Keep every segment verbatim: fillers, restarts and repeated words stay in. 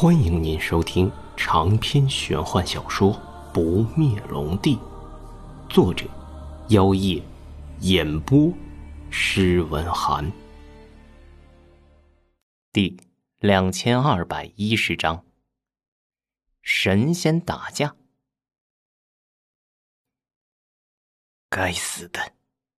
欢迎您收听长篇玄幻小说《不灭龙帝》，作者妖夜，演播施文涵。第两千二百一十章，神仙打架。该死的！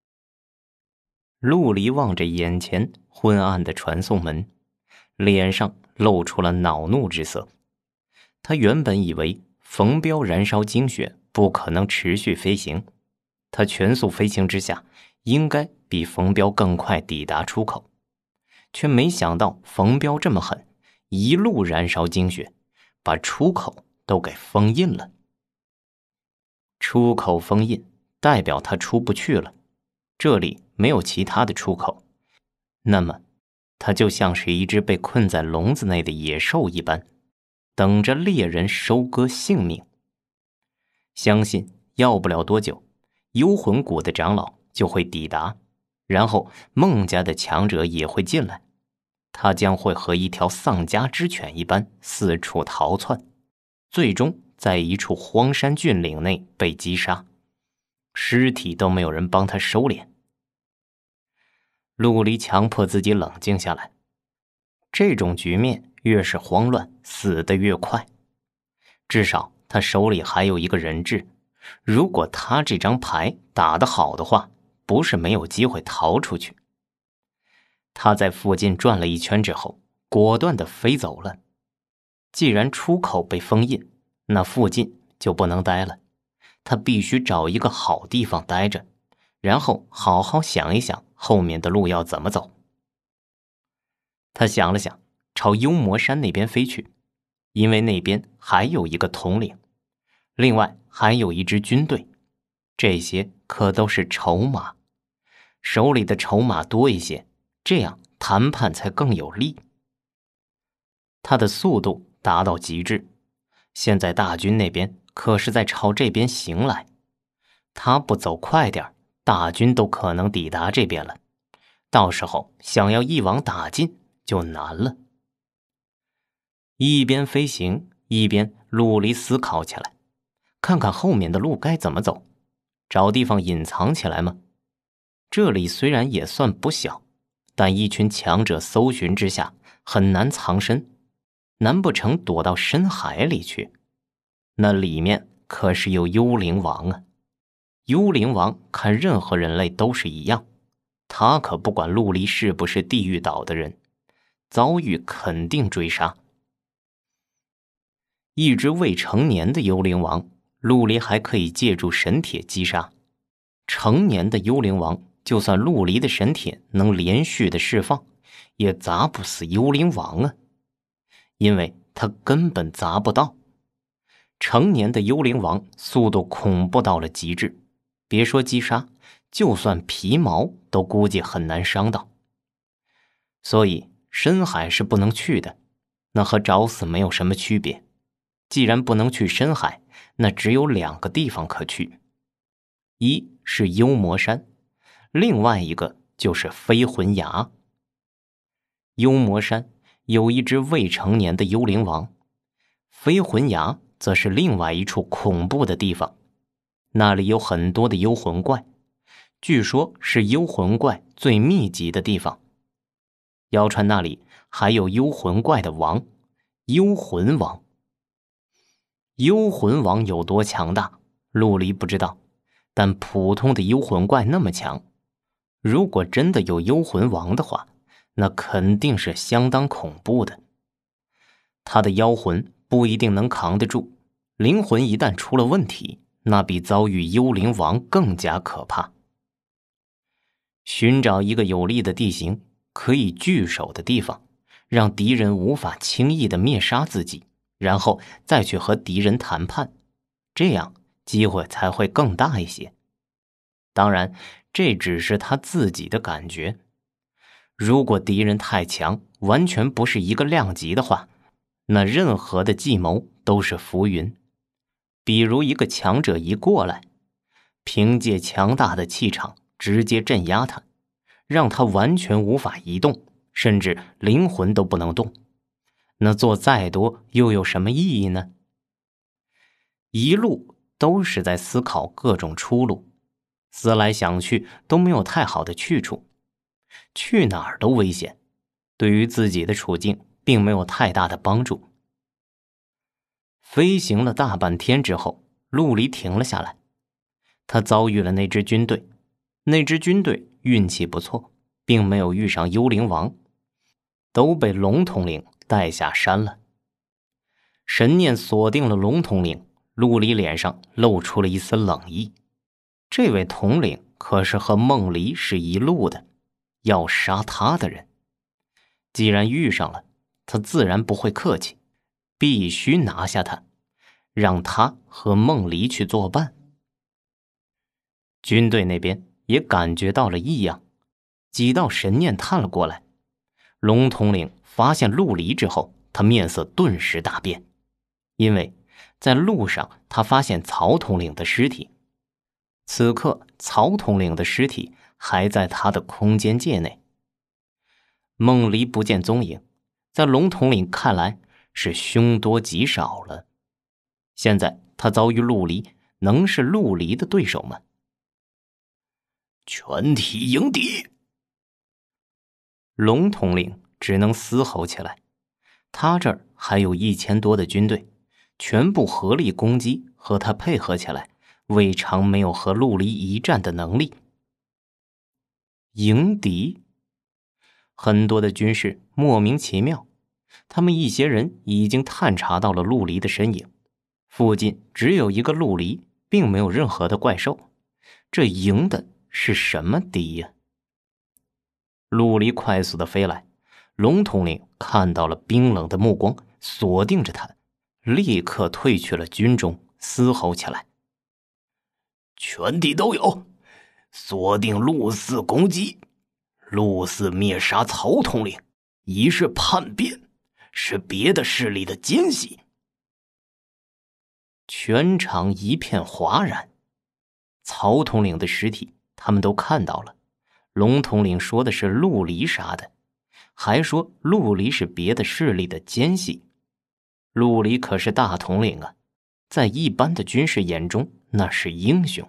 陆离望着眼前昏暗的传送门，脸上露出了恼怒之色。他原本以为冯彪燃烧精血不可能持续飞行，他全速飞行之下应该比冯彪更快抵达出口，却没想到冯彪这么狠，一路燃烧精血，把出口都给封印了。出口封印代表他出不去了，这里没有其他的出口，那么他就像是一只被困在笼子内的野兽一般，等着猎人收割性命。相信要不了多久，幽魂谷的长老就会抵达，然后孟家的强者也会进来，他将会和一条丧家之犬一般四处逃窜，最终在一处荒山峻岭内被击杀，尸体都没有人帮他收敛。陆离强迫自己冷静下来，这种局面越是慌乱，死得越快。至少他手里还有一个人质，如果他这张牌打得好的话，不是没有机会逃出去。他在附近转了一圈之后，果断地飞走了。既然出口被封印，那附近就不能待了，他必须找一个好地方待着，然后好好想一想后面的路要怎么走。他想了想，朝幽魔山那边飞去，因为那边还有一个统领，另外还有一支军队，这些可都是筹码，手里的筹码多一些，这样谈判才更有利。他的速度达到极致，现在大军那边可是在朝这边行来，他不走快点，大军都可能抵达这边了，到时候想要一网打尽就难了。一边飞行一边陆离思考起来，看看后面的路该怎么走，找地方隐藏起来吗？这里虽然也算不小，但一群强者搜寻之下很难藏身，难不成躲到深海里去？那里面可是有幽灵王啊！幽灵王看任何人类都是一样，他可不管陆离是不是地狱岛的人，遭遇肯定追杀。一只未成年的幽灵王，陆离还可以借助神铁击杀。成年的幽灵王，就算陆离的神铁能连续的释放，也砸不死幽灵王啊，因为他根本砸不到。成年的幽灵王速度恐怖到了极致，别说击杀，就算皮毛都估计很难伤到。所以深海是不能去的，那和找死没有什么区别。既然不能去深海，那只有两个地方可去，一是幽魔山，另外一个就是飞魂崖。幽魔山有一只未成年的幽灵王，飞魂崖则是另外一处恐怖的地方，那里有很多的幽魂怪，据说是幽魂怪最密集的地方。妖川那里还有幽魂怪的王，幽魂王。幽魂王有多强大，陆离不知道，但普通的幽魂怪那么强，如果真的有幽魂王的话，那肯定是相当恐怖的。他的妖魂不一定能扛得住，灵魂一旦出了问题，那比遭遇幽灵王更加可怕。寻找一个有利的地形，可以据守的地方，让敌人无法轻易的灭杀自己，然后再去和敌人谈判，这样机会才会更大一些。当然，这只是他自己的感觉。如果敌人太强，完全不是一个量级的话，那任何的计谋都是浮云。比如一个强者一过来，凭借强大的气场直接镇压他，让他完全无法移动，甚至灵魂都不能动， 那做再多又有什么意义呢？一路都是在思考各种出路，思来想去都没有太好的去处，去哪儿都危险，对于自己的处境并没有太大的帮助。飞行了大半天之后，陆离停了下来。他遭遇了那支军队，那支军队运气不错，并没有遇上幽灵王，都被龙统领带下山了。神念锁定了龙统领，陆离脸上露出了一丝冷意。这位统领可是和孟离是一路的，要杀他的人。既然遇上了，他自然不会客气，必须拿下他，让他和孟离去作伴。军队那边也感觉到了异样，几道神念探了过来。龙统领发现陆离之后，他面色顿时大变，因为在路上他发现曹统领的尸体。此刻曹统领的尸体还在他的空间界内。孟离不见踪影，在龙统领看来是凶多吉少了。现在他遭遇陆离，能是陆离的对手吗？ 全体迎敌！ 龙统领只能嘶吼起来。他这儿还有一千多的军队，全部合力攻击，和他配合起来，未尝没有和陆离一战的能力。迎敌？很多的军士莫名其妙，他们一些人已经探查到了陆离的身影，附近只有一个陆离，并没有任何的怪兽，这迎的是什么敌呀？陆离快速的飞来，龙统领看到了冰冷的目光，锁定着他，立刻退去了军中，嘶吼起来： 全体都有，锁定陆四攻击，陆四灭杀曹统领，已是叛变，是别的势力的奸细。 全场一片哗然。曹统领的尸体他们都看到了，龙统领说的是陆离杀的，还说陆离是别的势力的奸细。陆离可是大统领啊，在一般的军士眼中那是英雄。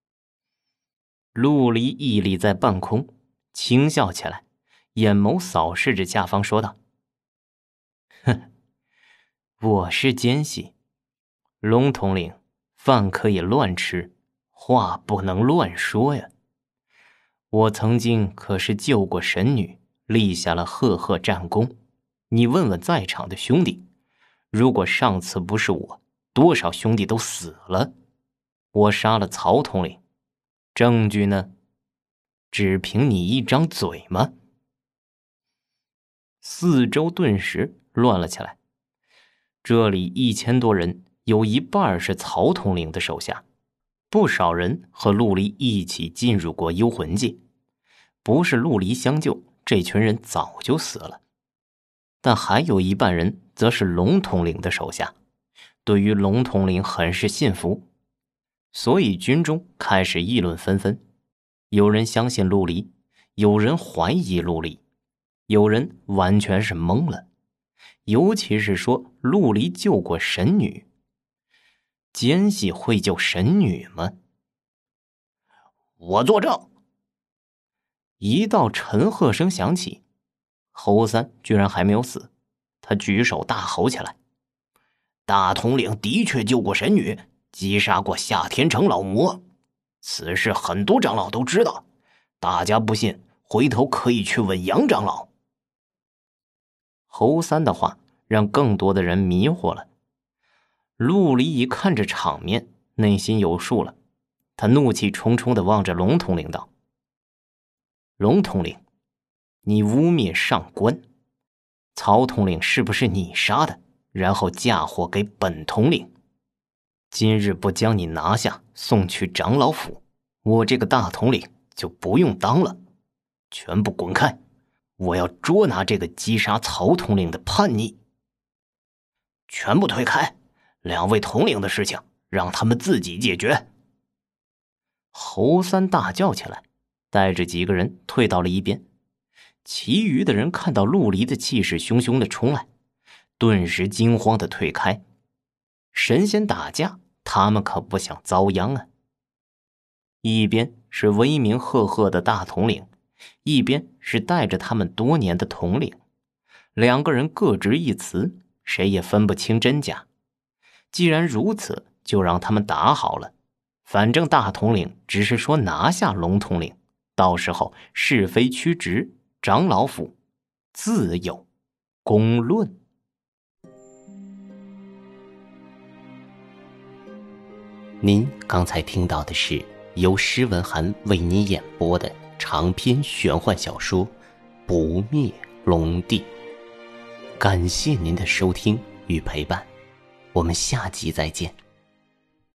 陆离屹立在半空，轻笑起来，眼眸扫视着下方，说道：哼，我是奸细。龙统领，饭可以乱吃，话不能乱说呀。我曾经可是救过神女，立下了赫赫战功。你问问在场的兄弟，如果上次不是我，多少兄弟都死了。我杀了曹统领，证据呢？只凭你一张嘴吗？四周顿时乱了起来。这里一千多人，有一半是曹统领的手下，不少人和陆离一起进入过幽魂界，不是陆离相救，这群人早就死了。但还有一半人则是龙统领的手下，对于龙统领很是信服，所以军中开始议论纷纷。有人相信陆离，有人怀疑陆离，有人完全是懵了。尤其是说陆离救过神女，奸细会救神女吗？ 我作证！ 一道沉喝声响起，侯三居然还没有死，他举手大吼起来： 大统领的确救过神女，击杀过夏天城老魔，此事很多长老都知道，大家不信，回头可以去问杨长老。 侯三的话让更多的人迷惑了。陆离一看这场面，内心有数了，他怒气冲冲地望着龙统领道：龙统领，你污蔑上官，曹统领是不是你杀的，然后嫁祸给本统领？今日不将你拿下，送去长老府，我这个大统领就不用当了。全部滚开！我要捉拿这个击杀曹统领的叛逆。 全部退开！两位统领的事情让他们自己解决。 侯三大叫起来，带着几个人退到了一边。其余的人看到陆离的气势汹汹地冲来， 顿时惊慌地退开。神仙打架，他们可不想遭殃啊。一边是威名赫赫的大统领，一边是带着他们多年的统领，两个人各执一词，谁也分不清真假。既然如此，就让他们打好了，反正大统领只是说拿下龙统领，到时候是非曲直，长老府自有公论。 您刚才听到的是由施文涵为您演播的长篇玄幻小说《不灭龙帝》。感谢您的收听与陪伴，我们下集再见。